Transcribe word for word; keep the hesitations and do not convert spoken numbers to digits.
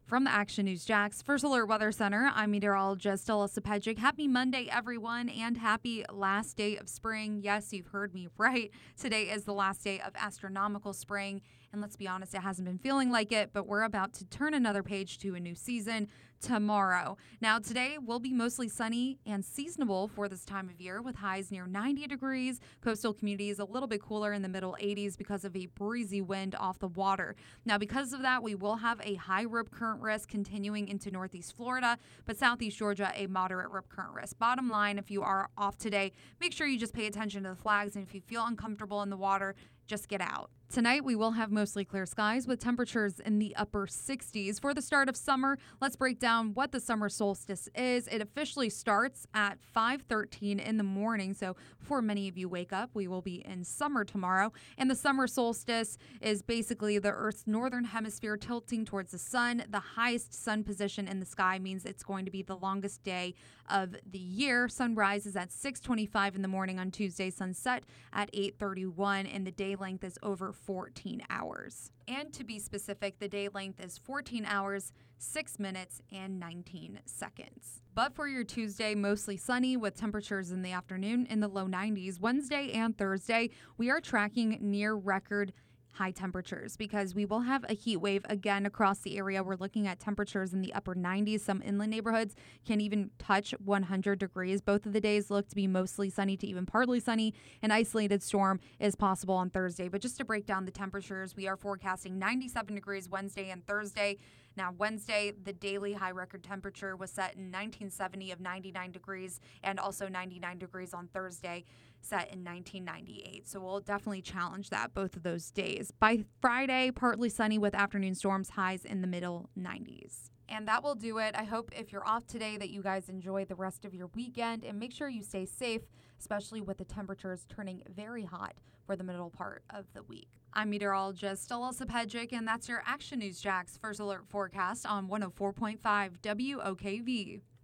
From the Action News Jax First Alert Weather Center, I'm meteorologist Alyssa Pedgic. Happy Monday, everyone, and happy last day of spring. Yes, you've heard me right. Today is the last day of astronomical spring, and let's be honest, it hasn't been feeling like it, but we're about to turn another page to a new season tomorrow. Now, today will be mostly sunny and seasonable for this time of year with highs near ninety degrees. Coastal communities a little bit cooler in the middle eighties because of a breezy wind off the water. Now, because of that, we will have a high rip current risk continuing into northeast Florida, but southeast Georgia, a moderate rip current risk. Bottom line, if you are off today, make sure you just pay attention to the flags, and if you feel uncomfortable in the water, just get out. Tonight, we will have mostly clear skies with temperatures in the upper sixties. For the start of summer, let's break down what the summer solstice is. It officially starts at five thirteen in the morning, so before many of you wake up, we will be in summer tomorrow. And the summer solstice is basically the Earth's northern hemisphere tilting towards the sun. The highest sun position in the sky means it's going to be the longest day of the year. Sunrise is at six twenty-five in the morning on Tuesday, sunset at eight thirty-one, and the day length is over fourteen hours. And to be specific, the day length is fourteen hours, six minutes, and nineteen seconds. But for your Tuesday, mostly sunny with temperatures in the afternoon in the low nineties. Wednesday and Thursday, we are tracking near record high temperatures because we will have a heat wave again across the area. We're looking at temperatures in the upper nineties. Some inland neighborhoods can even touch one hundred degrees. Both of the days look to be mostly sunny to even partly sunny. An isolated storm is possible on Thursday. But just to break down the temperatures, we are forecasting ninety-seven degrees Wednesday and Thursday. Now, Wednesday, the daily high record temperature was set in nineteen seventy of ninety-nine degrees, and also ninety-nine degrees on Thursday, set in nineteen ninety-eight. So we'll definitely challenge that both of those days. By Friday, partly sunny with afternoon storms, highs in the middle nineties. And that will do it. I hope if you're off today that you guys enjoy the rest of your weekend, and make sure you stay safe, especially with the temperatures turning very hot for the middle part of the week. I'm meteorologist Alyssa Pedgic, and that's your Action News Jax First Alert forecast on one oh four point five W O K V.